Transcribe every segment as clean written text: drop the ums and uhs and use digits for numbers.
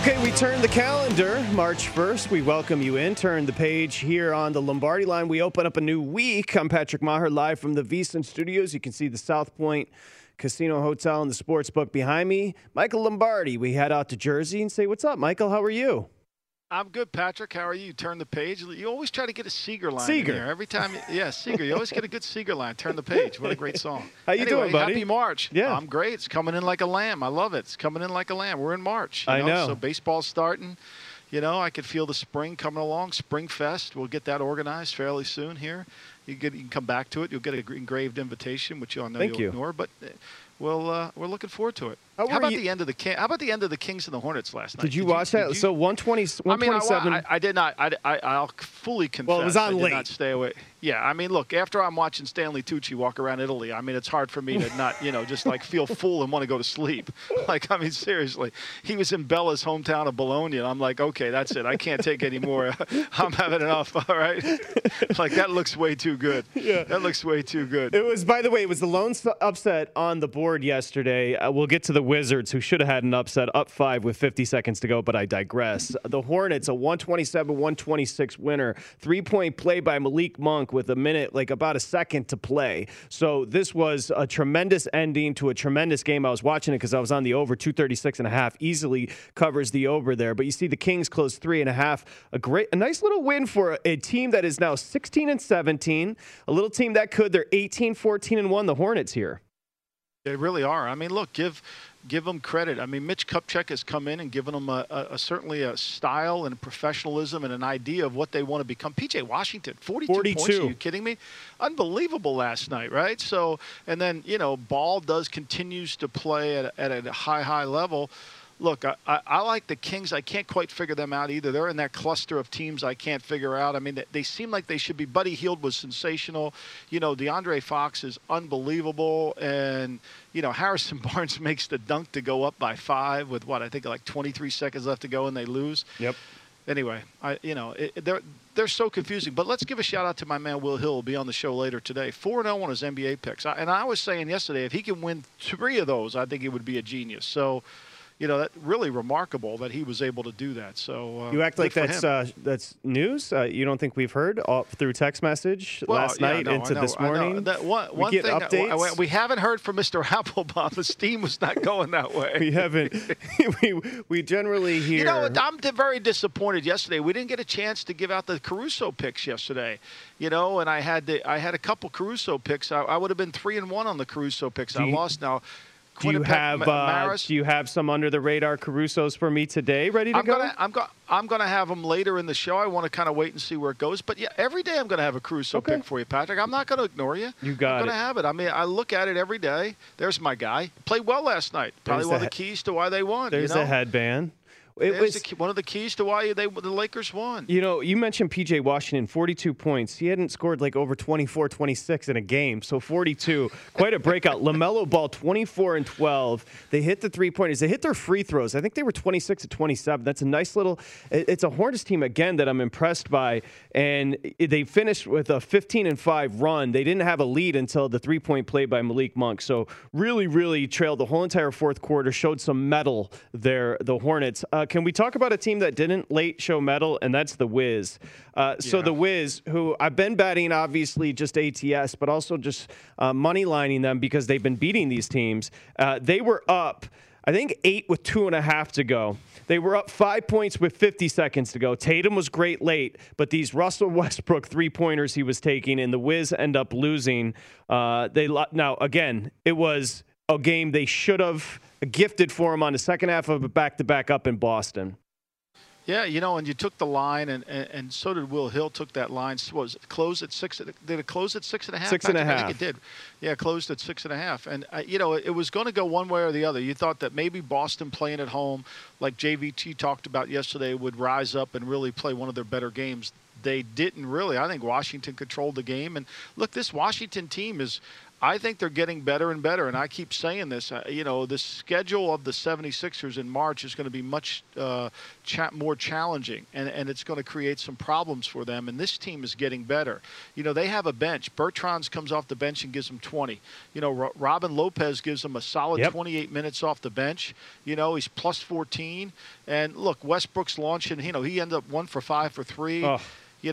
Okay, we turn the calendar, March 1st. We welcome you in. Turn the page here on the Lombardi line. We open up a new week. I'm Patrick Maher, live from the VSiN Studios. You can see the South Point Casino Hotel and the sports book behind me. Michael Lombardi, we head out to Jersey and say, what's up, Michael? How are you? I'm good, Patrick. How are you? Turn the page. You always try to get a Seeger line Seeger. in there. Every time, Seeger. You always get a good Seeger line. Turn the page. What a great song. How you doing, buddy? Happy March. Yeah. I'm great. It's coming in like a lamb. I love it. It's coming in like a lamb. We're in March. I know. So baseball's starting. You know, I could feel the spring coming along. Spring Fest. We'll get that organized fairly soon here. You can come back to it. You'll get an engraved invitation, which you'll ignore. But we're looking forward to it. How about the end of the Kings and the Hornets last night? Did you watch that? So 127. I did not. I'll fully confess. Well, it was on I did late. Not stay away. Yeah, I mean, look. After I'm watching Stanley Tucci walk around Italy, I mean, it's hard for me to not, just like feel full and want to go to sleep. Like, I mean, seriously, he was in Bella's hometown of Bologna, and I'm like, okay, that's it. I can't take any more. I'm having enough. All right. Like, that looks way too good. Yeah. That looks way too good. It was, by the way, it was the lone upset on the board yesterday. We'll get to the Wizards, who should have had an upset, up 5 with 50 seconds to go, but I digress. The Hornets, a 127-126 winner. 3-point play by Malik Monk with about a second to play. So this was a tremendous ending to a tremendous game. I was watching it because I was on the over, 236.5. Easily covers the over there. But you see the Kings close 3.5. A nice little win for a team that is now 16-17. A little team that could. They're 18-14-1, the Hornets here. They really are. I mean, look, give them credit. I mean, Mitch Kupchak has come in and given them certainly a style and professionalism and an idea of what they want to become. P.J. Washington, 42 points. Are you kidding me? Unbelievable last night, right? So, and then, Ball continues to play at a high level. Look, I like the Kings. I can't quite figure them out either. They're in that cluster of teams I can't figure out. I mean, they seem like they should be. Buddy Hield was sensational. DeAndre Fox is unbelievable. And, Harrison Barnes makes the dunk to go up by 5 with, I think like 23 seconds left to go, and they lose. Yep. Anyway, they're so confusing. But let's give a shout-out to my man Will Hill. Will be on the show later today. 4-0 on his NBA picks. And I was saying yesterday, if he can win 3 of those, I think he would be a genius. So, that's really remarkable that he was able to do that. So you act like that's news. You don't think we've heard through text message last night into this morning? One thing updates. We haven't heard from Mr. Applebaum. The steam was not going that way. We haven't. we generally hear. I'm very disappointed yesterday. We didn't get a chance to give out the Caruso picks yesterday. And I had a couple Caruso picks. I would have been 3-1 on the Caruso picks. I lost now. Do you have some under the radar Carusos for me today ready to go? I'm gonna have them later in the show. I want to kind of wait and see where it goes. But yeah, every day I'm gonna have a Caruso pick for you, Patrick. I'm not gonna ignore you. You got it. I'm gonna have it. I mean, I look at it every day. There's my guy. Played well last night. Probably one of the keys to why they won. There's a headband. It was one of the keys to why the Lakers won. You mentioned P.J. Washington, 42 points. He hadn't scored like over 24, 26 in a game, so 42. Quite a breakout. LaMelo Ball, 24 and 12. They hit the three-pointers. They hit their free throws. I think they were 26 to 27. That's a nice little – it's a Hornets team, again, that I'm impressed by. And they finished with a 15-5 run. They didn't have a lead until the three-point play by Malik Monk. So really, really trailed the whole entire fourth quarter, showed some mettle there, the Hornets. Can we talk about a team that didn't late show mettle, and that's the Wiz. So the Wiz, who I've been betting, obviously, just ATS, but also just money lining them because they've been beating these teams. They were up, I think, 8 with 2.5 to go. They were up 5 points with 50 seconds to go. Tatum was great late, but these Russell Westbrook three-pointers he was taking, and the Wiz end up losing. Now, again, it was a game they should have gifted for him on the second half of a back-to-back up in Boston. Yeah, and you took the line, and so did Will Hill. Took that line. Was it closed at 6? Did it close at 6.5? 6.5. I think it did. Yeah, closed at 6.5. And it was going to go one way or the other. You thought that maybe Boston playing at home, like JVT talked about yesterday, would rise up and really play one of their better games. They didn't really. I think Washington controlled the game. And look, this Washington team is. I think they're getting better and better, and I keep saying this. The schedule of the 76ers in March is going to be much more challenging, and it's going to create some problems for them, and this team is getting better. They have a bench. Bertrand comes off the bench and gives them 20. Robin Lopez gives them a solid 28 minutes off the bench. He's plus 14. And, look, Westbrook's launching. He ended up 1 for 5 for 3. Oh.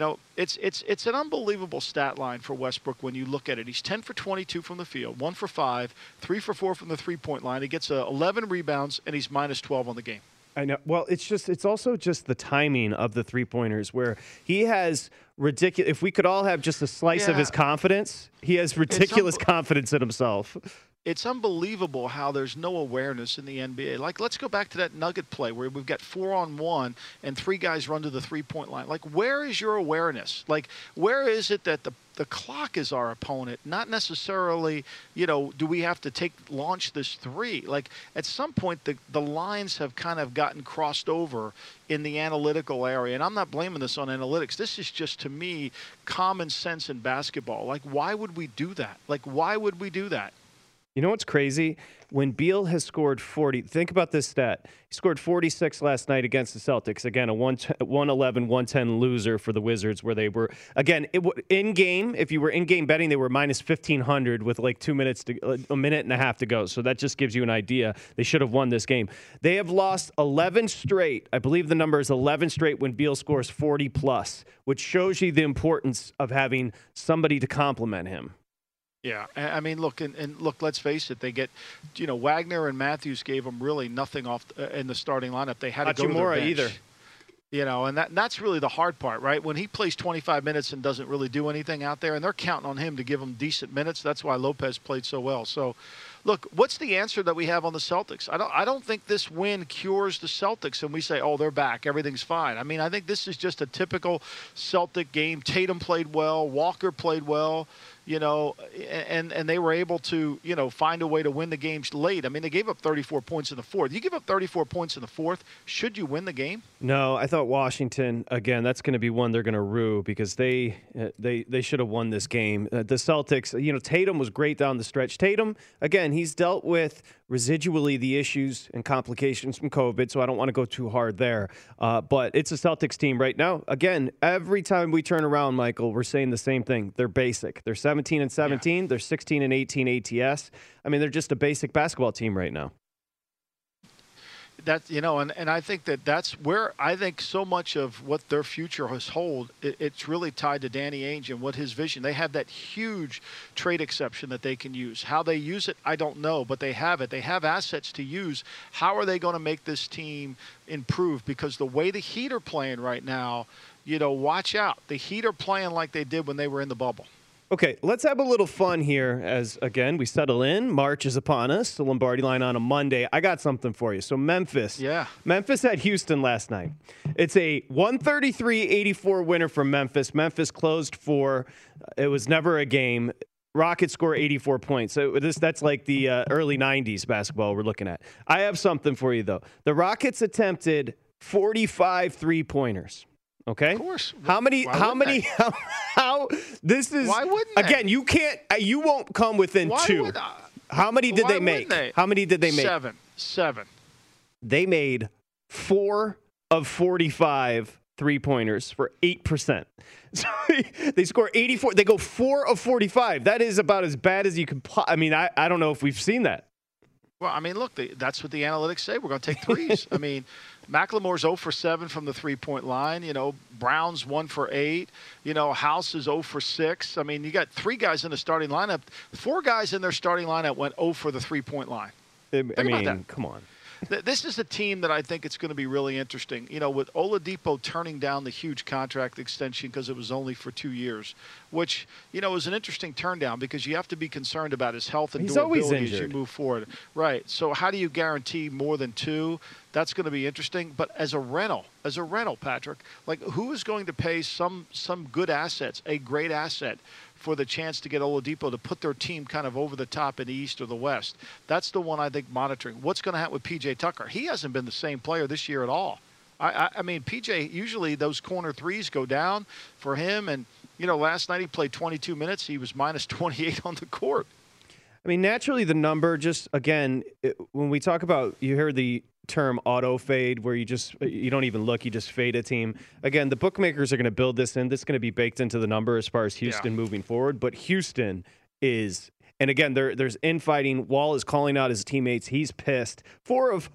It's an unbelievable stat line for Westbrook when you look at it. He's 10 for 22 from the field, 1 for 5, 3 for 4 from the three-point line. He gets 11 rebounds, and he's minus 12 on the game. I know. Well, it's also just the timing of the three-pointers where he has ridiculous. If we could all have just a slice of his confidence, he has ridiculous confidence in himself. It's unbelievable how there's no awareness in the NBA. Like, let's go back to that Nugget play where we've got 4-on-1 and 3 guys run to the three-point line. Like, where is your awareness? Like, where is it that the clock is our opponent, not necessarily, do we have to launch this 3? Like, at some point, the lines have kind of gotten crossed over in the analytical area. And I'm not blaming this on analytics. This is just, to me, common sense in basketball. Like, why would we do that? Like, why would we do that? You know what's crazy? When Beal has scored 40, think about this stat. He scored 46 last night against the Celtics. Again, a 111-110 loser for the Wizards where they were, again, in-game, if you were in-game betting, they were minus 1,500 with like a minute and a half to go. So that just gives you an idea. They should have won this game. They have lost 11 straight. I believe the number is 11 straight when Beal scores 40+, which shows you the importance of having somebody to complement him. Yeah, I mean, look, and look, let's face it. They get, Wagner and Matthews gave them really nothing off in the starting lineup. They had to go to their bench. Either. And that's really the hard part, right? When he plays 25 minutes and doesn't really do anything out there, and they're counting on him to give them decent minutes. That's why Lopez played so well. So, look, what's the answer that we have on the Celtics? I don't think this win cures the Celtics, and we say, oh, they're back, everything's fine. I mean, I think this is just a typical Celtic game. Tatum played well, Walker played well. And they were able to, find a way to win the games late. I mean, they gave up 34 points in the fourth. You give up 34 points in the fourth, should you win the game? No, I thought Washington, again, that's going to be one they're going to rue because they should have won this game. The Celtics, Tatum was great down the stretch. Tatum, again, he's dealt with residually the issues and complications from COVID, so I don't want to go too hard there. But it's a Celtics team right now. Again, every time we turn around, Michael, we're saying the same thing. They're basic. They're 17-17. Yeah. They're 16-18 ATS. I mean, they're just a basic basketball team right now. That and I think that's where I think so much of what their future has hold. It's really tied to Danny Ainge and what his vision. They have that huge trade exception that they can use. How they use it, I don't know, but they have it. They have assets to use. How are they going to make this team improve? Because the way the Heat are playing right now, watch out. The Heat are playing like they did when they were in the bubble. Okay, let's have a little fun here as, again, we settle in. March is upon us. The Lombardi Line on a Monday. I got something for you. So Memphis. Yeah. Memphis at Houston last night. It's a 133-84 winner for Memphis. Memphis closed for, it was never a game. Rockets score 84 points. So that's like the early 90s basketball we're looking at. I have something for you, though. The Rockets attempted 45 three-pointers. Okay. Of course. How this is, why wouldn't they? Again, you won't come within two. How many did they make? How many did they make? Seven. They made 4 of 45 3-pointers for 8%. So they score 84. They go 4 of 45. That is about as bad as you can. I mean, I don't know if we've seen that. Well, I mean, look, that's what the analytics say. We're going to take threes. I mean, McLemore's 0 for 7 from the three-point line. Brown's 1 for 8. House is 0 for 6. I mean, you got 3 guys in the starting lineup. 4 guys in their starting lineup went 0 for the three-point line. I mean, come on. This is a team that I think it's going to be really interesting. With Oladipo turning down the huge contract extension because it was only for 2 years, which, is an interesting turn down because you have to be concerned about his health and durability as you move forward. Right. So how do you guarantee more than 2? That's going to be interesting. But as a rental, Patrick, like who is going to pay some good assets, a great asset, for the chance to get Oladipo to put their team kind of over the top in the East or the West? That's the one I think monitoring. What's going to happen with P.J. Tucker? He hasn't been the same player this year at all. I mean, P.J., usually those corner threes go down for him. And, last night he played 22 minutes. He was minus 28 on the court. I mean, naturally, the number just, again, when we talk about, you hear the term auto fade, where you don't even look, you just fade a team. Again, the bookmakers are going to build this in. This is going to be baked into the number as far as Houston moving forward. But Houston is, and again, there's infighting. Wall is calling out his teammates. He's pissed. 4 of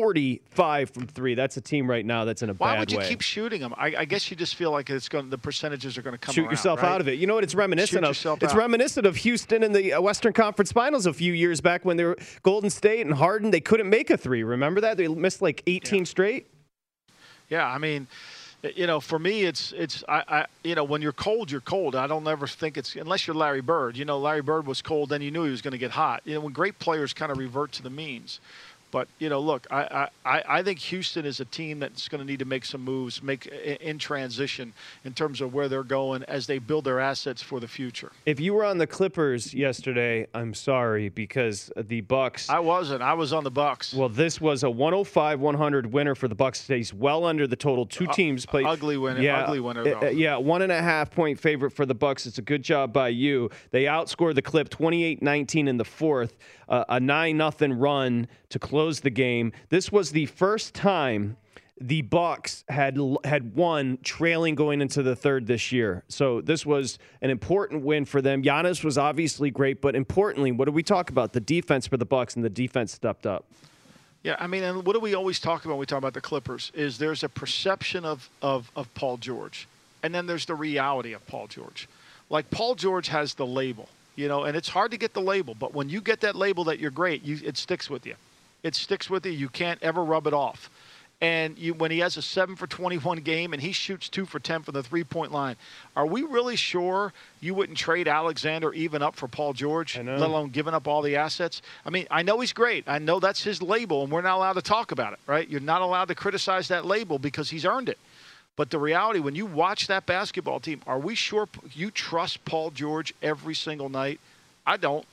45 from 3. That's a team right now that's in a bad way. Why would you keep shooting them? I guess you just feel like the percentages are going to come Shoot around, yourself right? out of it. You know what it's reminiscent of? It's out. reminiscent of Houston in the Western Conference Finals a few years back when they were Golden State and Harden. They couldn't make a 3. Remember that? They missed like 18 straight. Yeah, I mean, for me, it's when you're cold, you're cold. I don't ever think it's, unless you're Larry Bird. Larry Bird was cold, then you knew he was going to get hot. When great players kind of revert to the means. But, look, I think Houston is a team that's going to need to make some moves, in transition in terms of where they're going as they build their assets for the future. If you were on the Clippers yesterday, I'm sorry, because the Bucks. I wasn't. I was on the Bucks. Well, this was a 105-100 winner for the Bucks. Stays well under the total. Two teams played. Ugly winner. Yeah, ugly winner, though. 1.5 point favorite for the Bucks. It's a good job by you. They outscored the Clip 28-19 in the fourth. A 9-0 run to close the game. This was the first time the Bucks had won trailing going into the third this year. So this was an important win for them. Giannis was obviously great, but importantly, what do we talk about? The defense for the Bucks, and the defense stepped up. Yeah, I mean, and what do we always talk about when we talk about the Clippers is there's a perception of Paul George, and then there's the reality of Paul George. Like, Paul George has the label. And it's hard to get the label, but when you get that label that you're great, it sticks with you. It sticks with you. You can't ever rub it off. And when he has a 7 for 21 game and he shoots 2 for 10 from the three-point line, are we really sure you wouldn't trade Alexander even up for Paul George, let alone giving up all the assets? I mean, I know he's great. I know that's his label, and we're not allowed to talk about it, right? You're not allowed to criticize that label because he's earned it. But the reality, when you watch that basketball team, are we sure you trust Paul George every single night? I don't.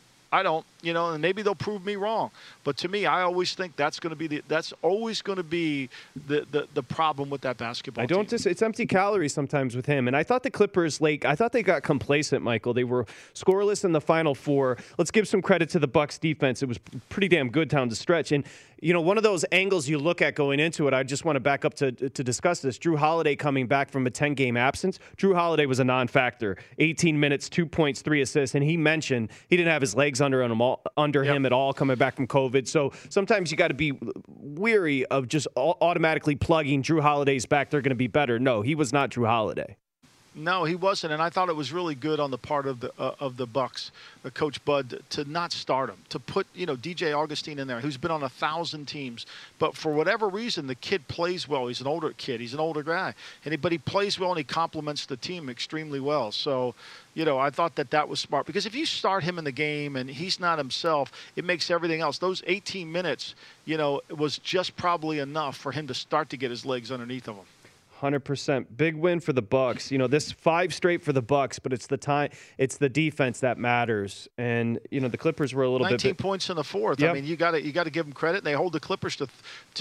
And maybe they'll prove me wrong. But to me, I always think that's always going to be the problem with that basketball team. It's empty calories sometimes with him. And I thought the Clippers, I thought they got complacent, Michael. They were scoreless in the Final Four. Let's give some credit to the Bucks defense. It was pretty damn good down the stretch. And, one of those angles you look at going into it, I just want to back up to discuss this. Jrue Holiday coming back from a 10-game absence. Jrue Holiday was a non-factor. 18 minutes, 2 points, 3 assists. And he mentioned he didn't have his legs under him at all coming back from COVID. So sometimes you got to be weary of just automatically plugging Jrue Holiday's back. They're going to be better. No, he was not Jrue Holiday. No, he wasn't, and I thought it was really good on the part of the Bucks, Coach Bud, to not start him, to put DJ Augustine in there, who's been on 1,000 teams, but for whatever reason, the kid plays well. He's an older kid, he's an older guy, but he plays well and he complements the team extremely well. So, I thought that was smart, because if you start him in the game and he's not himself, it makes everything else. Those 18 minutes, was just probably enough for him to start to get his legs underneath of him. 100%. Big win for the Bucks. This 5 straight for the Bucks, but it's the defense that matters. And the Clippers were a little 19 points in the fourth. Yep. I mean, you got to give them credit. They hold the Clippers to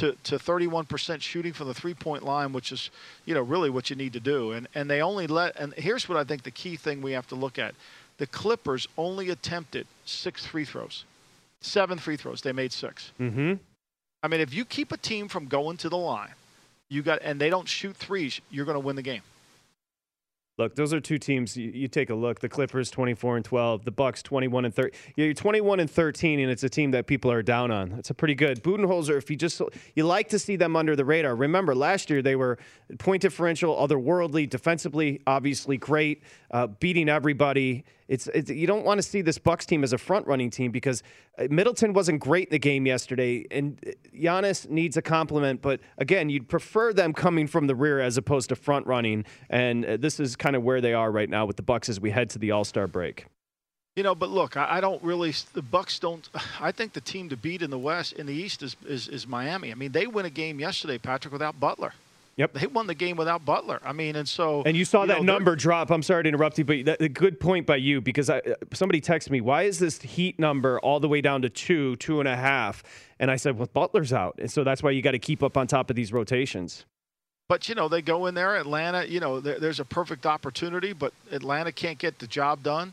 31% shooting from the 3-point line, which is really what you need to do. And they only and here's what I think the key thing we have to look at: the Clippers only attempted 6 free throws, 7 free throws. They made 6. Mm-hmm. I mean, if you keep a team from going to the line, and they don't shoot threes, you're going to win the game. Look, those are two teams. You take a look. The Clippers 24-12, the Bucks 21-13. You're 21-13, and it's a team that people are down on. It's a pretty good. Budenholzer, if you like to see them under the radar. Remember, last year they were point differential, otherworldly, defensively, obviously great, beating everybody. You don't want to see this Bucks team as a front-running team, because Middleton wasn't great in the game yesterday, and Giannis needs a compliment. But again, you'd prefer them coming from the rear as opposed to front-running, and this is kind of where they are right now with the Bucks as we head to the All-Star break. But look, I don't really. The Bucks don't. I think the team to beat in the East is Miami. I mean, they win a game yesterday, Patrick, without Butler. Yep. They won the game without Butler. I mean, and you saw that number drop. I'm sorry to interrupt you, but a good point by you, because somebody texted me, why is this Heat number all the way down to 2.5? And I said, well, Butler's out. And so that's why you got to keep up on top of these rotations. But, they go in there, Atlanta, there's a perfect opportunity, but Atlanta can't get the job done.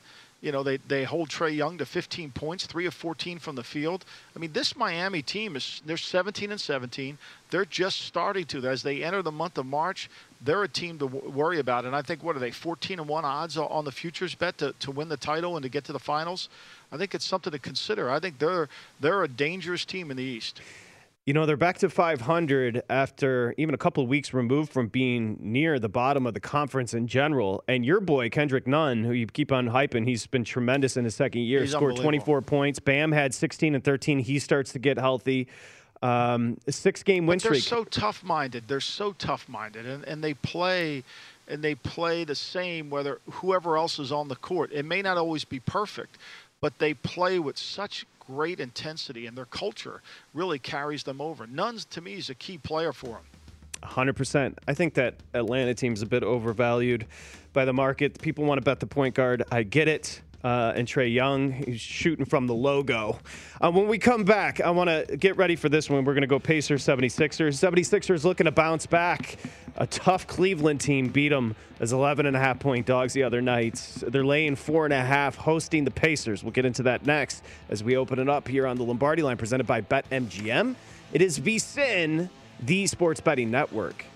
They hold Trae Young to 15 points, 3 of 14 from the field. I mean, this Miami team they're 17-17. They're just starting to. As they enter the month of March, they're a team to worry about. And I think, what are they, 14-1 odds on the futures bet to win the title and to get to the finals? I think it's something to consider. I think they're a dangerous team in the East. They're back to 500 after even a couple of weeks removed from being near the bottom of the conference in general. And your boy, Kendrick Nunn, who you keep on hyping, he's been tremendous in his second year. He's scored 24 points. Bam had 16 and 13. He starts to get healthy. A 6-game win streak. They're so tough-minded. And they play the same whether whoever else is on the court. It may not always be perfect, but they play with such great intensity, and their culture really carries them over. Nunn's, to me, is a key player for them. 100%. I think that Atlanta team's a bit overvalued by the market. People want to bet the point guard. I get it. And Trae Young, he's shooting from the logo. When we come back, I want to get ready for this one. We're going to go Pacers 76ers. 76ers looking to bounce back. A tough Cleveland team beat them as 11.5-point dogs the other night. They're laying 4.5, hosting the Pacers. We'll get into that next as we open it up here on the Lombardi Line, presented by BetMGM. It is VSiN, the Sports Betting Network.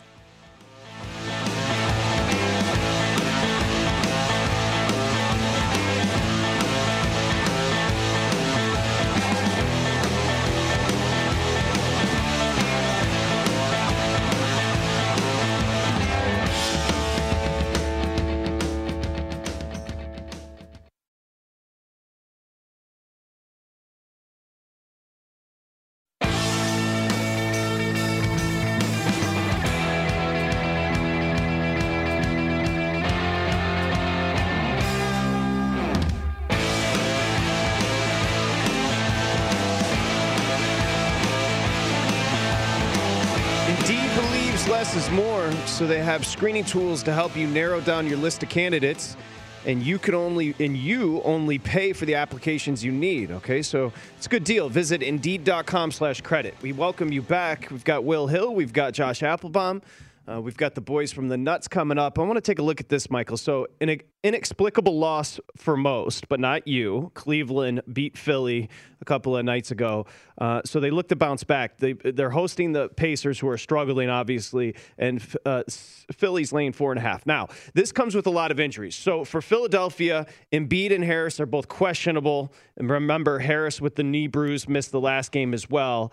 Less is more, so they have screening tools to help you narrow down your list of candidates, and you only pay for the applications you need. Okay, so it's a good deal. Visit Indeed.com/credit. We welcome you back. We've got Will Hill, we've got Josh Applebaum, we've got the boys from the Nuts coming up. I want to take a look at this, Michael. So an inexplicable loss for most, but not you. Cleveland beat Philly a couple of nights ago. So they look to bounce back. They're hosting the Pacers, who are struggling, obviously, and Philly's laying 4.5. Now, this comes with a lot of injuries. So for Philadelphia, Embiid and Harris are both questionable. And remember, Harris with the knee bruise missed the last game as well.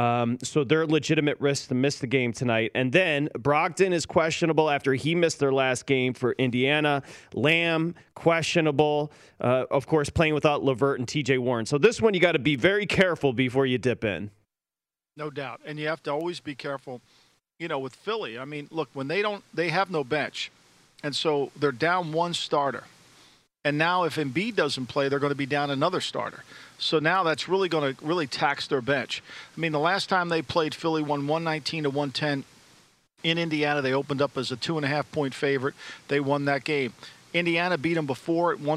So they're legitimate risks to miss the game tonight. And then Brogdon is questionable after he missed their last game for Indiana. Lamb, questionable. Of course, playing without LeVert and TJ Warren. So this one, you got to be very careful before you dip in. No doubt. And you have to always be careful, with Philly. I mean, look, when they have no bench. And so they're down one starter. And now if Embiid doesn't play, they're going to be down another starter. So now that's really going to really tax their bench. I mean, the last time they played, Philly won 119-110 in Indiana. They opened up as a 2.5-point favorite. They won that game. Indiana beat them before at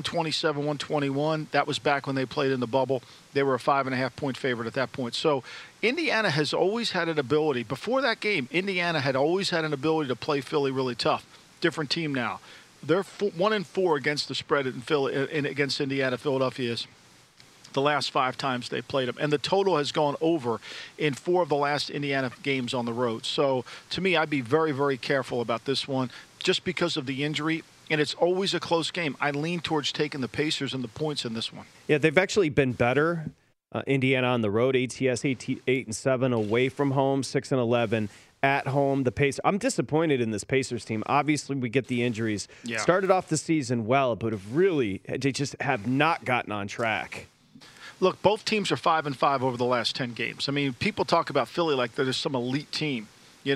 127-121. That was back when they played in the bubble. They were a 5.5-point favorite at that point. So Indiana has always had an ability. Before that game, Indiana had always had an ability to play Philly really tough. Different team now. They're 1-4 against the spread against Indiana. Philadelphia is the last 5 times they played them. And the total has gone over in 4 of the last Indiana games on the road. So to me, I'd be very, very careful about this one just because of the injury. And it's always a close game. I lean towards taking the Pacers and the points in this one. Yeah, they've actually been better. Indiana on the road, ATS 8-7, away from home 6-11. At home, the Pacers. I'm disappointed in this Pacers team. Obviously, we get the injuries. Yeah. Started off the season well, but they just have not gotten on track. Look, both teams are 5-5 over the last 10 games. I mean, people talk about Philly like they're just some elite team. They're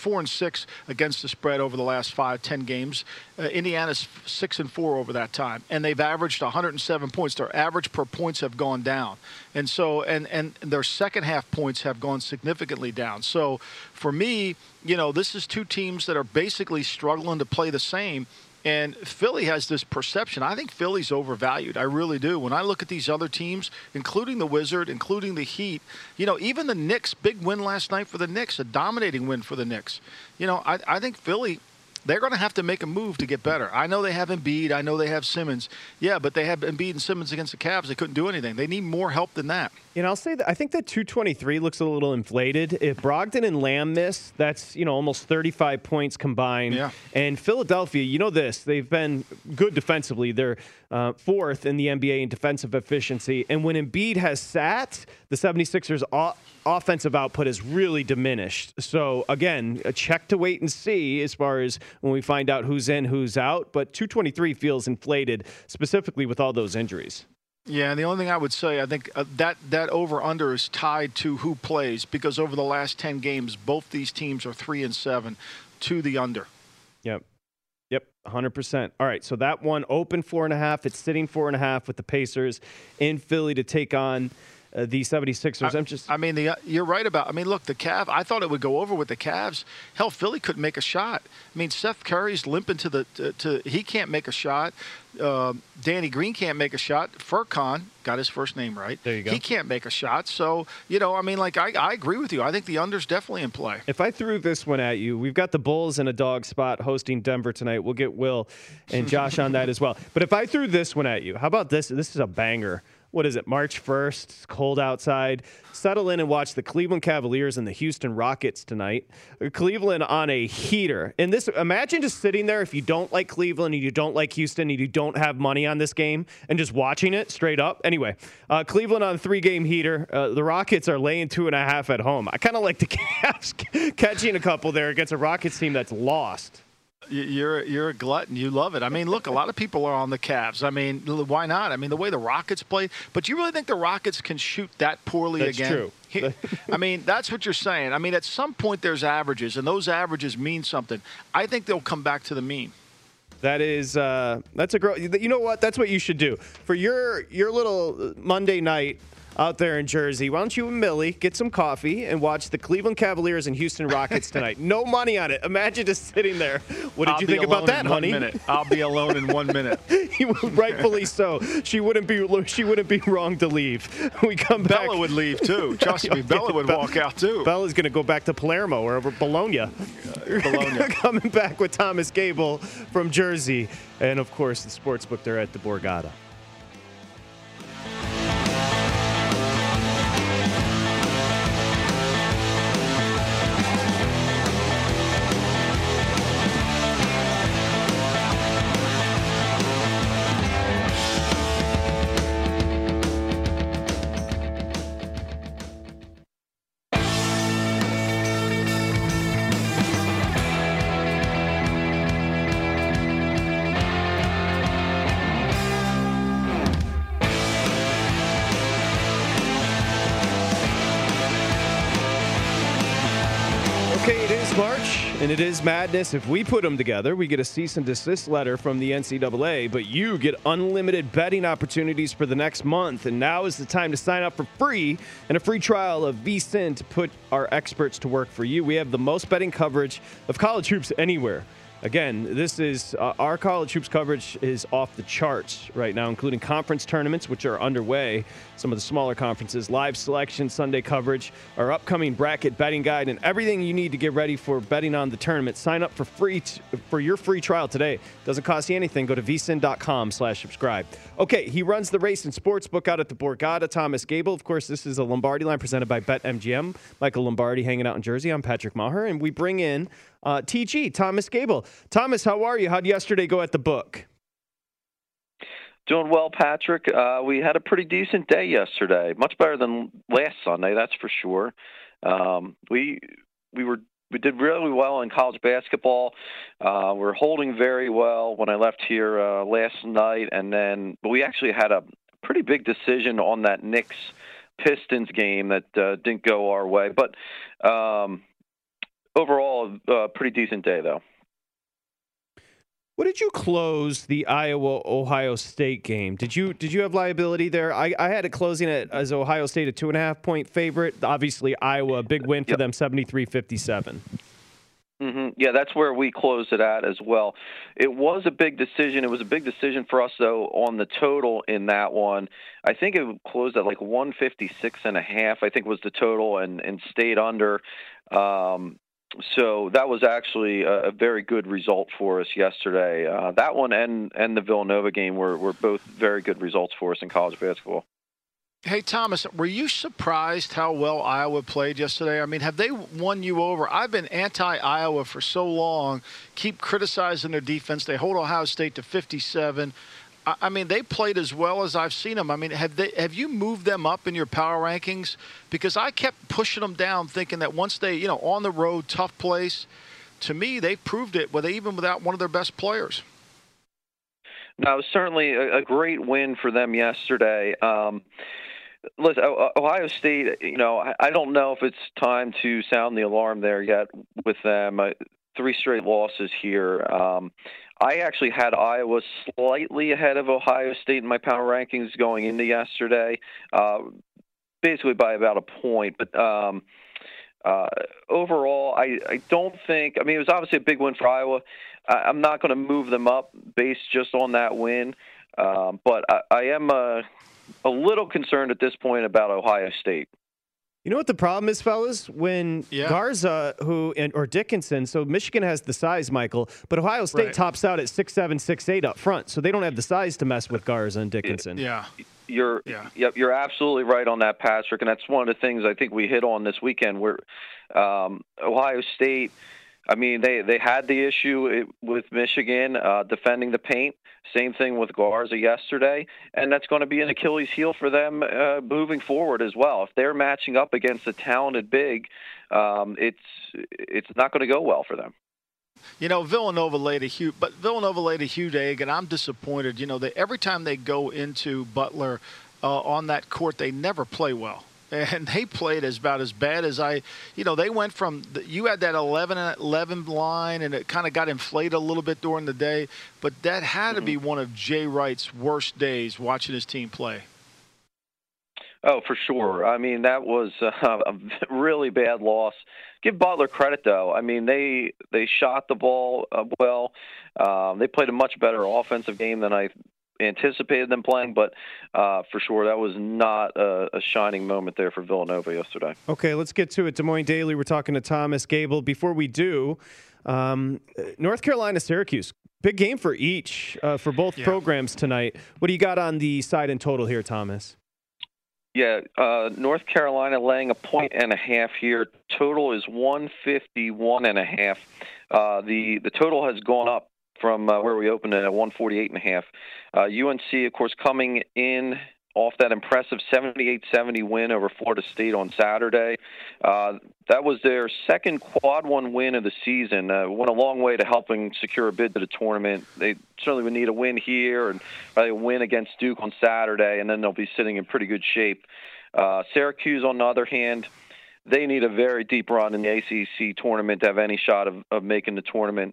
4-6 against the spread over the last 5-10 games. Indiana's 6-4 over that time, and they've averaged 107 points. Their average per points have gone down, and so and their second half points have gone significantly down. So, for me, this is 2 teams that are basically struggling to play the same. And Philly has this perception. I think Philly's overvalued. I really do. When I look at these other teams, including the Wizards, including the Heat, even the Knicks, big win last night for the Knicks, a dominating win for the Knicks. I think Philly, they're going to have to make a move to get better. I know they have Embiid. I know they have Simmons. Yeah, but they have Embiid and Simmons against the Cavs. They couldn't do anything. They need more help than that. I'll say that I think that 223 looks a little inflated. If Brogdon and Lamb miss, that's almost 35 points combined. Yeah. And Philadelphia, they've been good defensively. They're fourth in the NBA in defensive efficiency. And when Embiid has sat, the 76ers' offensive output has really diminished. So again, a check to wait and see as far as when we find out who's in, who's out. But 223 feels inflated, specifically with all those injuries. Yeah, and the only thing I would say, I think that over-under is tied to who plays, because over the last 10 games, both these teams are 3-7 to the under. Yep, 100%. All right, so that one open 4.5. It's sitting 4.5 with the Pacers in Philly to take on the 76ers. You're right about. Look, the Cavs. I thought it would go over with the Cavs. Hell, Philly couldn't make a shot. Seth Curry's limping he can't make a shot. Danny Green can't make a shot. Furkan got his first name right. There you go. He can't make a shot. So I agree with you. I think the under's definitely in play. If I threw this one at you, we've got the Bulls in a dog spot hosting Denver tonight. We'll get Will and Josh on that as well. But if I threw this one at you, how about this? This is a banger. What is it, March 1st? It's cold outside. Settle in and watch the Cleveland Cavaliers and the Houston Rockets tonight. Cleveland on a heater. And imagine just sitting there if you don't like Cleveland and you don't like Houston and you don't have money on this game and just watching it straight up. Anyway, Cleveland on a 3-game heater. The Rockets are laying 2.5 at home. I kind of like the Cavs catching a couple there against a Rockets team that's lost. You're a glutton. You love it. Look, a lot of people are on the Cavs. Why not? The way the Rockets play. But you really think the Rockets can shoot that poorly again? That's true. That's what you're saying. At some point there's averages, and those averages mean something. I think they'll come back to the mean. That's a girl. You know what? That's what you should do for your little Monday night out there in Jersey. Why don't you and Millie get some coffee and watch the Cleveland Cavaliers and Houston Rockets tonight? No money on it. Imagine just sitting there. What did you think about that, honey? I'll be alone in 1 minute. Rightfully so. She wouldn't be wrong to leave. We come back. Bella would leave too. Trust me, Bella would walk out too. Bella's going to go back to Palermo or Bologna. Coming back with Thomas Gable from Jersey, and of course the sportsbook there at the Borgata. Okay, it is March, and it is madness. If we put them together, we get a cease and desist letter from the NCAA, but you get unlimited betting opportunities for the next month. And now is the time to sign up for free and a free trial of VSiN to put our experts to work for you. We have the most betting coverage of college hoops anywhere. Again, this is our college hoops coverage is off the charts right now, including conference tournaments, which are underway, some of the smaller conferences, live selection, Sunday coverage, our upcoming bracket betting guide, and everything you need to get ready for betting on the tournament. Sign up for your free trial today. Doesn't cost you anything. Go to vsin.com/subscribe. Okay, he runs the race and sportsbook out at the Borgata, Thomas Gable. Of course, this is a Lombardi line presented by BetMGM. Michael Lombardi hanging out in Jersey. I'm Patrick Maher, and we bring in TG, Thomas Gable. Thomas, how are you? How'd yesterday go at the book? Doing well, Patrick. We had a pretty decent day yesterday, much better than last Sunday, that's for sure. We did really well in college basketball. We're holding very well when I left here last night, but we actually had a pretty big decision on that Knicks Pistons game that didn't go our way. But overall, pretty decent day, though. What did you close the Iowa-Ohio State game? Did you have liability there? I had it closing it as Ohio State a 2.5-point favorite. Obviously, Iowa, a big win for them, 73-57. Mm-hmm. Yeah, that's where we closed it at as well. It was a big decision. It was a big decision for us, though, on the total in that one. I think it closed at like 156.5, I think was the total, and stayed under. So that was actually a very good result for us yesterday. That one and the Villanova game were both very good results for us in college basketball. Hey, Thomas, were you surprised how well Iowa played yesterday? I mean, have they won you over? I've been anti-Iowa for so long, keep criticizing their defense. They hold Ohio State to 57. I mean, they played as well as I've seen them. I mean, have you moved them up in your power rankings? Because I kept pushing them down, thinking that once they, on the road, tough place. To me, they proved it, even without one of their best players. No, it was certainly a great win for them yesterday. Listen, Ohio State, I don't know if it's time to sound the alarm there yet with them. 3 straight losses here. I actually had Iowa slightly ahead of Ohio State in my power rankings going into yesterday, basically by about a point. But overall, I don't think – I mean, it was obviously a big win for Iowa. I'm not going to move them up based just on that win. But I am a little concerned at this point about Ohio State. You know what the problem is, fellas? When Garza or Dickinson, so Michigan has the size, Michael, but Ohio State tops out at 6'7", 6'8" up front, so they don't have the size to mess with Garza and Dickinson. You're absolutely right on that, Patrick, and that's one of the things I think we hit on this weekend. Where Ohio State, I mean, they had the issue with Michigan defending the paint. Same thing with Garza yesterday, and that's going to be an Achilles heel for them moving forward as well. If they're matching up against a talented big, it's not going to go well for them. Villanova laid a huge egg, and I'm disappointed. Every time they go into Butler on that court, they never play well. And they played about as bad as they went from, you had that 11-11 line, and it kind of got inflated a little bit during the day. But that had to be one of Jay Wright's worst days watching his team play. Oh, for sure. I mean, that was a really bad loss. Give Butler credit, though. I mean, they shot the ball well. They played a much better offensive game than I anticipated them playing, but for sure that was not a shining moment there for Villanova yesterday. Okay, let's get to it. Des Moines Daily, we're talking to Thomas Gable. Before we do, North Carolina, Syracuse, big game for each, for both programs tonight. What do you got on the side and total here, Thomas? Yeah, North Carolina laying 1.5 here. Total is 151.5. The total has gone up from where we opened it at 148.5. UNC, of course, coming in off that impressive 78-70 win over Florida State on Saturday. That was their second quad one win of the season. Went a long way to helping secure a bid to the tournament. They certainly would need a win here and probably a win against Duke on Saturday, and then they'll be sitting in pretty good shape. Syracuse, on the other hand, they need a very deep run in the ACC tournament to have any shot of making the tournament.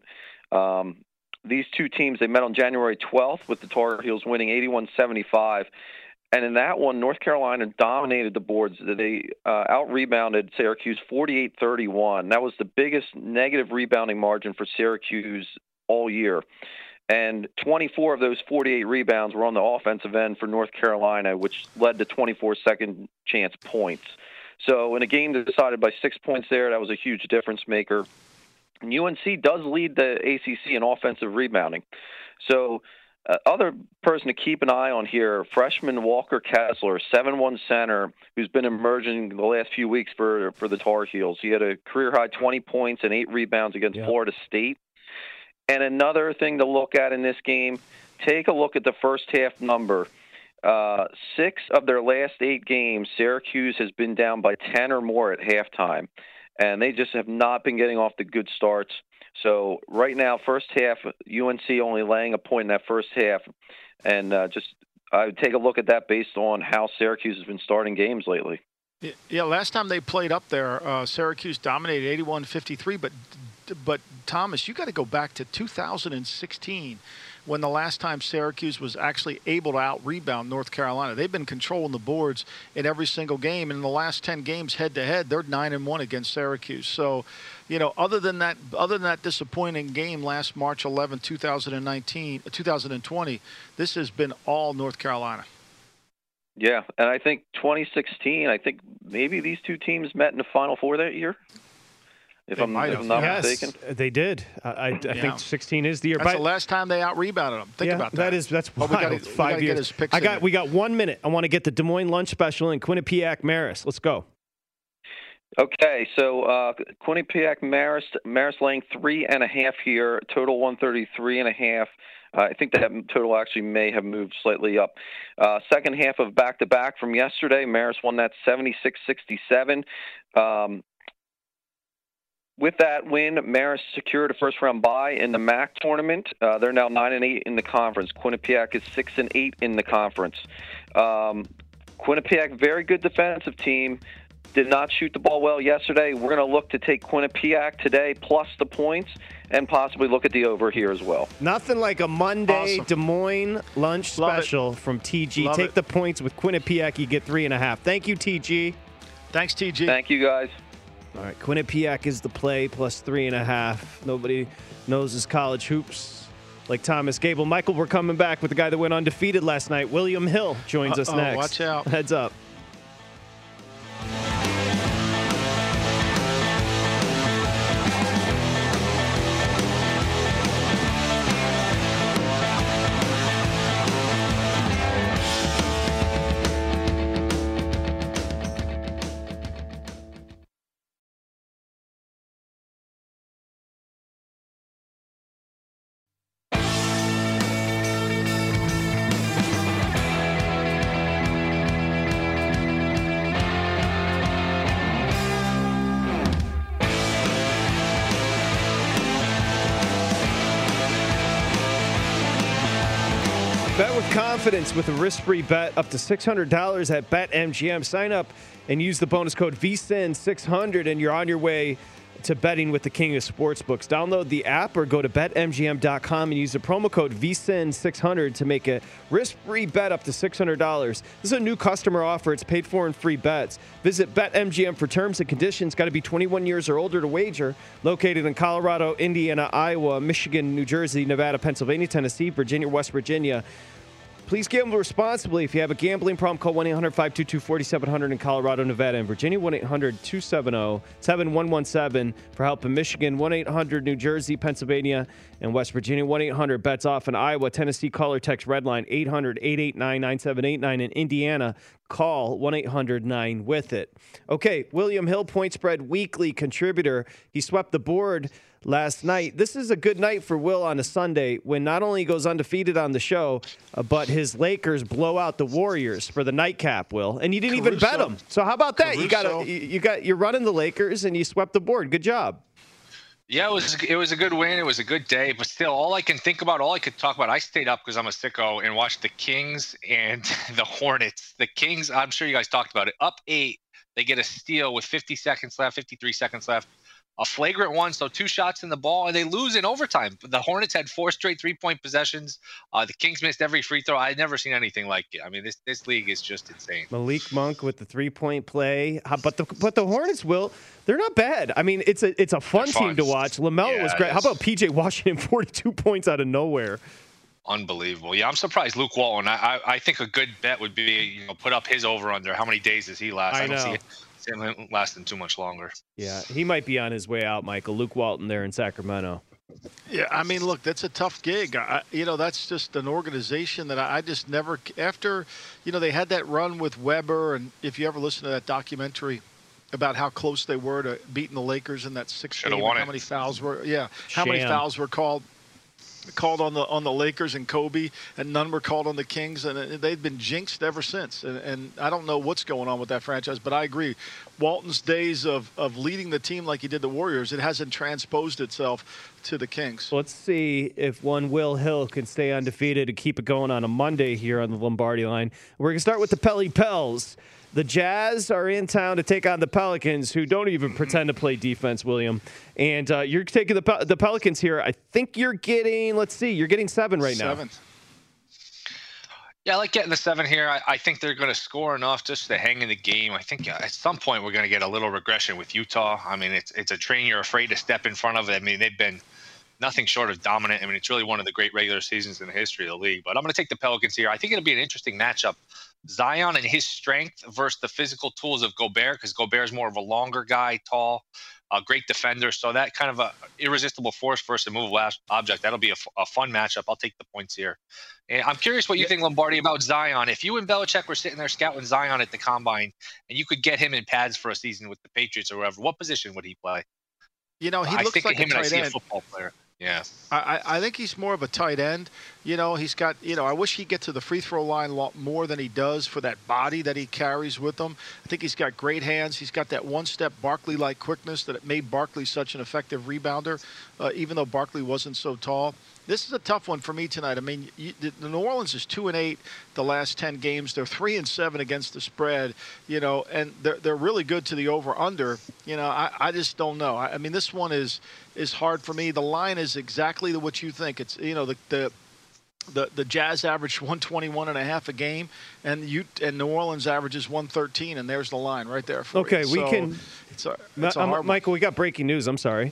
These two teams, they met on January 12th with the Tar Heels winning 81-75. And in that one, North Carolina dominated the boards. They out-rebounded Syracuse 48-31. That was the biggest negative rebounding margin for Syracuse all year. And 24 of those 48 rebounds were on the offensive end for North Carolina, which led to 24 second chance points. So in a game that decided by 6 points there, that was a huge difference maker. And UNC does lead the ACC in offensive rebounding. So other person to keep an eye on here, freshman Walker Kessler, 7'1" center, who's been emerging the last few weeks for the Tar Heels. He had a career-high 20 points and 8 rebounds against Florida State. And another thing to look at in this game, take a look at the first half number. 6 of their last 8 games, Syracuse has been down by 10 or more at halftime. And they just have not been getting off the good starts. So right now, first half, UNC only laying a point in that first half. And I would take a look at that based on how Syracuse has been starting games lately. Yeah, last time they played up there, Syracuse dominated 81-53. But Thomas, you got to go back to 2016 when the last time Syracuse was actually able to out-rebound North Carolina. They've been controlling the boards in every single game. And in the last 10 games head-to-head, they're 9-1 against Syracuse. So, other than that disappointing game last March 11, 2020, this has been all North Carolina. Yeah, and I think 2016, maybe these two teams met in the Final Four that year. if I'm not mistaken. They did. I think 16 is the year. That's the last time they out-rebounded them. Think about that. That's wild. we gotta get his picks we got 1 minute. I want to get the Des Moines lunch special in Quinnipiac Marist. Let's go. Okay, so Quinnipiac Marist laying 3.5 here, total 133.5. I think that total actually may have moved slightly up. Second half of back-to-back from yesterday, Marist won that 76-67. With that win, Marist secured a first-round bye in the MAC tournament. They're now 9-8 in the conference. Quinnipiac is 6-8 in the conference. Quinnipiac, very good defensive team. Did not shoot the ball well yesterday. We're going to look to take Quinnipiac today plus the points and possibly look at the over here as well. Nothing like a Monday Des Moines lunch special from TG. Take the points with Quinnipiac. You get 3.5. Thank you, TG. Thanks, TG. Thank you, guys. All right, Quinnipiac is the play plus 3.5. Nobody knows his college hoops like Thomas Gable. Michael, we're coming back with the guy that went undefeated last night. William Hill joins us next. Watch out. Heads up. Bet with confidence with a risk-free bet up to $600 at BetMGM. Sign up and use the bonus code VSIN600 and you're on your way to betting with the king of sportsbooks. Download the app or go to BetMGM.com and use the promo code VSIN600 to make a risk-free bet up to $600. This is a new customer offer. It's paid for in free bets. Visit BetMGM for terms and conditions. Got to be 21 years or older to wager. Located in Colorado, Indiana, Iowa, Michigan, New Jersey, Nevada, Pennsylvania, Tennessee, Virginia, West Virginia. Please gamble responsibly. If you have a gambling problem, call 1-800-522-4700 in Colorado, Nevada, and Virginia. 1-800-270-7117 for help in Michigan. 1-800 New Jersey, Pennsylvania, and West Virginia. 1-800-BETS-OFF in Iowa. Tennessee, call or text Redline 800-889-9789. In Indiana, call 1-800-9-WITH-IT. Okay, William Hill, Point Spread Weekly contributor. He swept the board last night. This is a good night for Will on a Sunday when not only he goes undefeated on the show, but his Lakers blow out the Warriors for the nightcap, Will. And you didn't even bet them. So how about that? You're running the Lakers and you swept the board. Good job. Yeah, it was a good win. It was a good day, but still, all I could talk about, I stayed up because I'm a sicko and watched the Kings and the Hornets. The Kings, I'm sure you guys talked about it, up 8. They get a steal with 53 seconds left. A flagrant one, so 2 shots in the ball, and they lose in overtime. The Hornets had 4 straight 3-point possessions. The Kings missed every free throw. I'd never seen anything like it. I mean, this league is just insane. Malik Monk with the 3-point play, but the Hornets, Will, they're not bad. I mean, it's a fun team to watch. LaMelo was great. How about P.J. Washington, 42 points out of nowhere? Unbelievable. Yeah, I'm surprised Luke Walton. I think a good bet would be, put up his over-under. How many days does he last? I don't see it lasting too much longer. Yeah, he might be on his way out, Michael. Luke Walton there in Sacramento. Yeah, I mean, look, that's a tough gig. That's just an organization that I just never – after, they had that run with Weber, and if you ever listen to that documentary about how close they were to beating the Lakers in that 6th game, how many fouls were called on the Lakers and Kobe, and none were called on the Kings, and they've been jinxed ever since. And I don't know what's going on with that franchise, but I agree. Walton's days of leading the team like he did the Warriors, it hasn't transposed itself to the Kings. Let's see if one Will Hill can stay undefeated and keep it going on a Monday here on the Lombardi line. We're going to start with the Pelly Pels. The Jazz are in town to take on the Pelicans, who don't even pretend to play defense, William. And you're taking the Pelicans here. I think you're getting, you're getting 7 right now. 7. Yeah, I like getting the 7 here. I think they're going to score enough just to hang in the game. I think at some point we're going to get a little regression with Utah. I mean, it's a train you're afraid to step in front of. I mean, they've been nothing short of dominant. I mean, it's really one of the great regular seasons in the history of the league. But I'm going to take the Pelicans here. I think it'll be an interesting matchup. Zion and his strength versus the physical tools of Gobert, because Gobert is more of a longer guy, tall. a great defender. So that kind of a irresistible force versus a movable object, that'll be a fun matchup. I'll take the points here. And I'm curious what you think, Lombardi, about Zion. If you and Belichick were sitting there scouting Zion at the Combine and you could get him in pads for a season with the Patriots or whatever, what position would he play? He looks like a tight end. A football player. Yeah. I think he's more of a tight end. He's got, I wish he'd get to the free throw line a lot more than he does for that body that he carries with him. I think he's got great hands. He's got that one-step Barkley-like quickness that made Barkley such an effective rebounder, even though Barkley wasn't so tall. This is a tough one for me tonight. I mean, the New Orleans is 2-8 the last 10 games. They're 3-7 against the spread, and they're really good to the over/under. I just don't know. I mean, this one is hard for me. The line is exactly what you think. It's the Jazz average 121.5 a game, and New Orleans averages 113, and there's the line right there for you. We can. It's a hard Michael, we got breaking news. I'm sorry.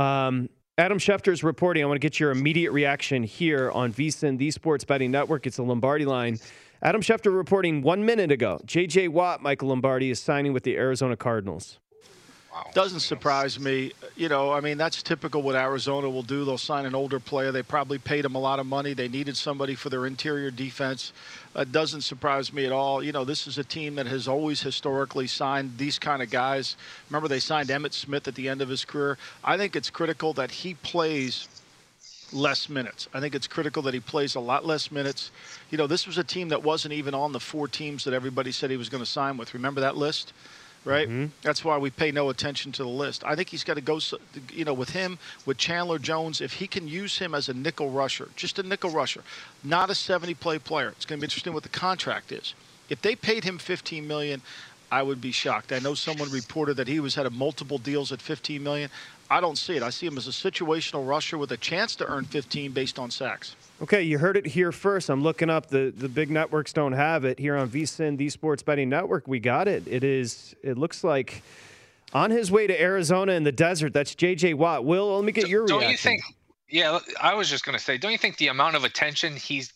Adam Schefter is reporting. I want to get your immediate reaction here on VSiN, the Sports Betting Network. It's a Lombardi line. Adam Schefter reporting 1 minute ago. J.J. Watt, Michael Lombardi, is signing with the Arizona Cardinals. Wow. Doesn't surprise me. That's typical what Arizona will do. They'll sign an older player. They probably paid him a lot of money. They needed somebody for their interior defense. Doesn't surprise me at all. This is a team that has always historically signed these kind of guys. Remember, they signed Emmitt Smith at the end of his career. I think it's critical that he plays less minutes. I think it's critical that he plays a lot less minutes. This was a team that wasn't even on the 4 teams that everybody said he was going to sign with. Remember that list? Right? Mm-hmm. That's why we pay no attention to the list. I think he's got to go, with him, with Chandler Jones, if he can use him as a nickel rusher, just a nickel rusher, not a 70-play player. It's going to be interesting what the contract is. If they paid him $15 million, I would be shocked. I know someone reported that he had multiple deals at $15 million. I don't see it. I see him as a situational rusher with a chance to earn 15 based on sacks. Okay, you heard it here first. I'm looking up. The big networks don't have it. Here on VSiN, the Sports Betting Network, we got it. It looks like on his way to Arizona in the desert. That's J.J. Watt. Will, let me get your reaction. Don't you think? Yeah, I was just going to say, don't you think the amount of attention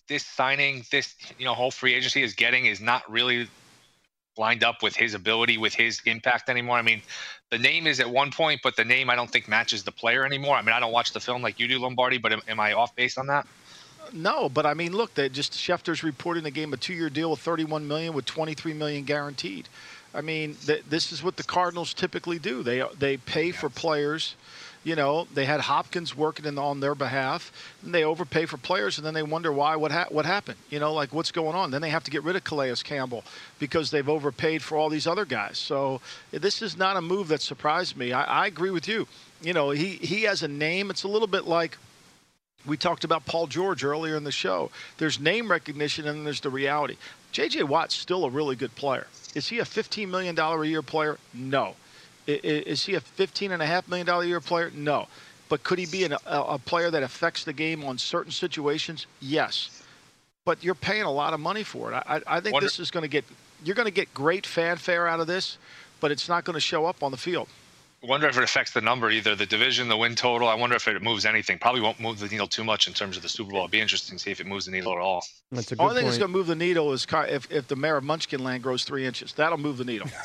this whole free agency is getting is not really lined up with his ability, with his impact anymore? I mean, the name is at one point, but the name I don't think matches the player anymore. I mean, I don't watch the film like you do, Lombardi, but am I off base on that? No, but I mean, look, Schefter's reporting the game a 2-year deal with $31 million with $23 million guaranteed. I mean, this is what the Cardinals typically do. They pay for players. They had Hopkins working on their behalf, and they overpay for players, and then they wonder why, what happened, like what's going on. Then they have to get rid of Calais Campbell because they've overpaid for all these other guys. So this is not a move that surprised me. I agree with you. He has a name. It's a little bit like we talked about Paul George earlier in the show. There's name recognition, and then there's the reality. J.J. Watt's still a really good player. Is he a $15 million a year player? No. Is he a $15.5 million a year player? No. But could he be a player that affects the game on certain situations? Yes. But you're paying a lot of money for it. I think this is going to you're going to get great fanfare out of this, but it's not going to show up on the field. I wonder if it affects the number, either the division, the win total. I wonder if it moves anything. Probably won't move the needle too much in terms of the Super Bowl. It'd be interesting to see if it moves the needle at all. That's a good Only thing point. that's going to move the needle is if the mayor of Munchkinland grows 3 inches. That'll move the needle.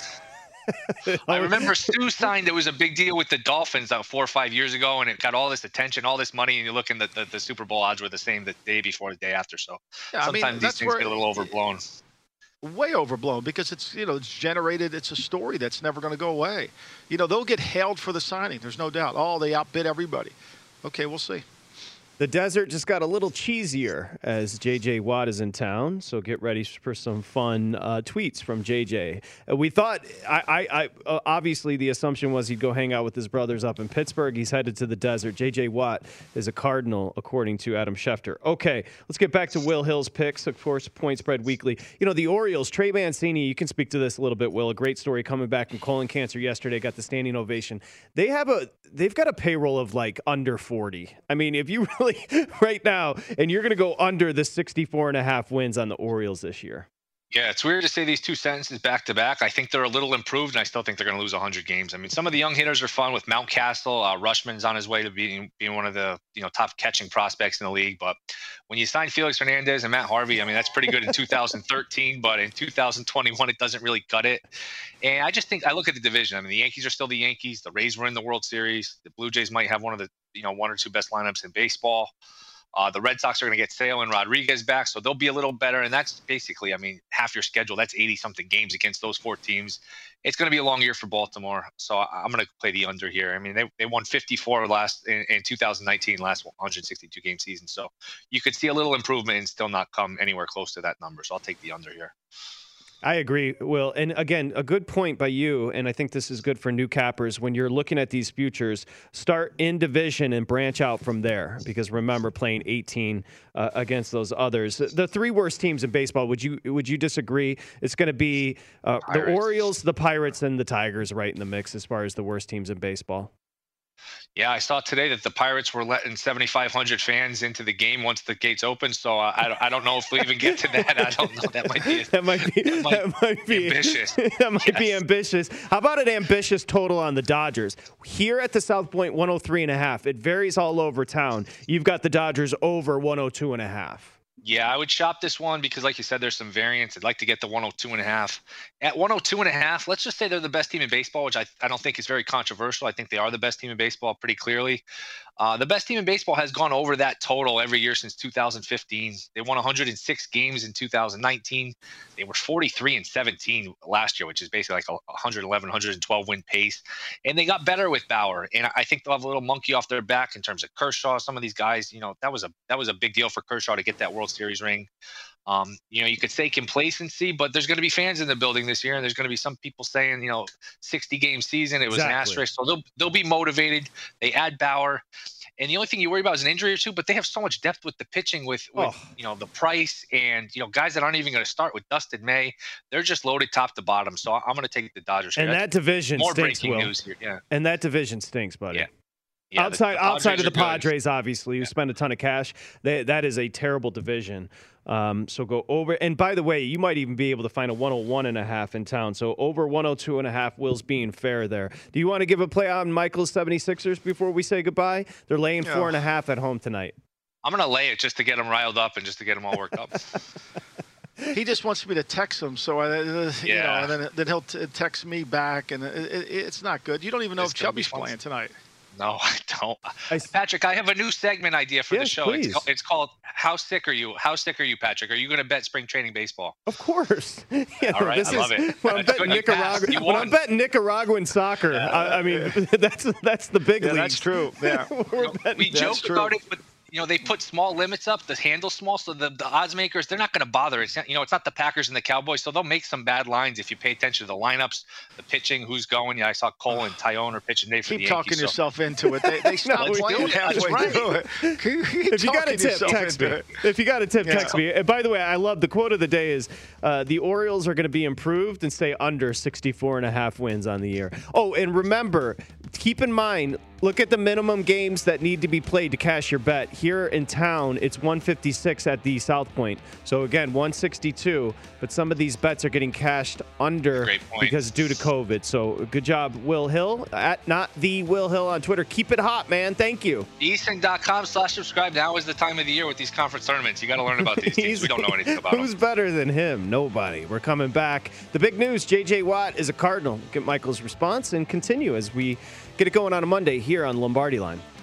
I remember Stu signed. It was a big deal with the Dolphins 4 or 5 years ago, and it got all this attention, all this money, and you look, and the Super Bowl odds were the same the day before, the day after. So sometimes these things get a little overblown. Way overblown because it's generated. It's a story that's never going to go away. They'll get hailed for the signing. There's no doubt. Oh, they outbid everybody. Okay, we'll see. The desert just got a little cheesier as J.J. Watt is in town, so get ready for some fun tweets from J.J. We thought, obviously the assumption was he'd go hang out with his brothers up in Pittsburgh. He's headed to the desert. J.J. Watt is a Cardinal, according to Adam Schefter. Okay, let's get back to Will Hill's picks, of course, Point Spread Weekly. The Orioles, Trey Mancini, you can speak to this a little bit, Will. A great story coming back from colon cancer yesterday, got the standing ovation. They've got a payroll of like under 40. I mean, if you really right now, and you're going to go under the 64.5 wins on the Orioles this year. Yeah, it's weird to say these two sentences back to back. I think they're a little improved, and I still think they're going to lose 100 games. I mean, some of the young hitters are fun with Mountcastle. Rushman's on his way to being one of the top catching prospects in the league. But when you sign Felix Hernandez and Matt Harvey, I mean, that's pretty good in 2013, but in 2021, it doesn't really cut it. And I just think I look at the division. I mean, the Yankees are still the Yankees. The Rays were in the World Series. The Blue Jays might have one of the one or two best lineups in baseball. The Red Sox are going to get Sale and Rodriguez back, so they'll be a little better. And that's basically, I mean, half your schedule. That's 80-something games against those 4 teams. It's going to be a long year for Baltimore, so I'm going to play the under here. I mean, they won 54 in 2019, last 162-game season. So you could see a little improvement and still not come anywhere close to that number. So I'll take the under here. I agree, Will. And again, a good point by you, and I think this is good for new cappers. When you're looking at these futures, start in division and branch out from there. Because remember, playing 18 against those others. The 3 worst teams in baseball, would you disagree? It's going to be the Orioles, the Pirates, and the Tigers right in the mix as far as the worst teams in baseball. Yeah, I saw today that the Pirates were letting 7,500 fans into the game once the gates opened. So I don't know if we even get to that. I don't know. That might be ambitious. That might be ambitious. How about an ambitious total on the Dodgers? Here at the South Point, 103.5. It varies all over town. You've got the Dodgers over 102.5. Yeah, I would shop this one because, like you said, there's some variance. I'd like to get the 102.5. At 102.5, let's just say they're the best team in baseball, which I don't think is very controversial. I think they are the best team in baseball pretty clearly. The best team in baseball has gone over that total every year since 2015. They won 106 games in 2019. They were 43-17 last year, which is basically like a 111, 112 win pace. And they got better with Bauer. And I think they'll have a little monkey off their back in terms of Kershaw. Some of these guys, that was a big deal for Kershaw to get that World Series ring. You could say complacency, but there's going to be fans in the building this year, and there's going to be some people saying, 60-game season, it was an asterisk. So they'll be motivated. They add Bauer, and the only thing you worry about is an injury or two. But they have so much depth with the pitching, with the Price and guys that aren't even going to start with Dustin May. They're just loaded top to bottom. So I'm going to take the Dodgers. And that division more stinks. Breaking news here. Yeah, and that division stinks, buddy. Yeah. Yeah, outside of the Padres, obviously, who spend a ton of cash, that is a terrible division. So go over. And by the way, you might even be able to find a 101.5 in town. So over 102.5, Will's being fair there. Do you want to give a play on Michael's 76ers before we say goodbye? They're laying 4.5 at home tonight. I'm going to lay it just to get them riled up and just to get them all worked up. He just wants me to text him, so and then he'll text me back, and it's not good. You don't even know if Chubby's playing tonight. No, I don't. Patrick, I have a new segment idea for the show. It's called How Sick Are You? How sick are you, Patrick? Are you going to bet spring training baseball? Of course. Yeah, all right, I love it. When I'm betting Nicaraguan soccer, I mean, that's the big league. That's true. Yeah. We joke about it, but they put small limits up, the handle's small, so the odds makers, they're not going to bother. It's not, it's not the Packers and the Cowboys, so they'll make some bad lines if you pay attention to the lineups, the pitching, who's going. Yeah, I saw Cole and Tyone are pitching today for the Yankees. Keep talking yourself into it. They stopped playing halfway through it. If you got a tip, text me. If you got a tip, text me. And by the way, I love the quote of the day is the Orioles are going to be improved and stay under 64.5 wins on the year. Oh, and remember, keep in mind, look at the minimum games that need to be played to cash your bet. Here in town, it's 156 at the South Point. So again, 162. But some of these bets are getting cashed under because due to COVID. So good job, Will Hill. At not the Will Hill on Twitter. Keep it hot, man. Thank you. Easton.com/subscribe. Now is the time of the year with these conference tournaments. You got to learn about these teams. We don't know anything about them. Who's better than him? Nobody. We're coming back. The big news: J.J. Watt is a Cardinal. Get Michael's response and continue as we get it going on a Monday here on Lombardi Line.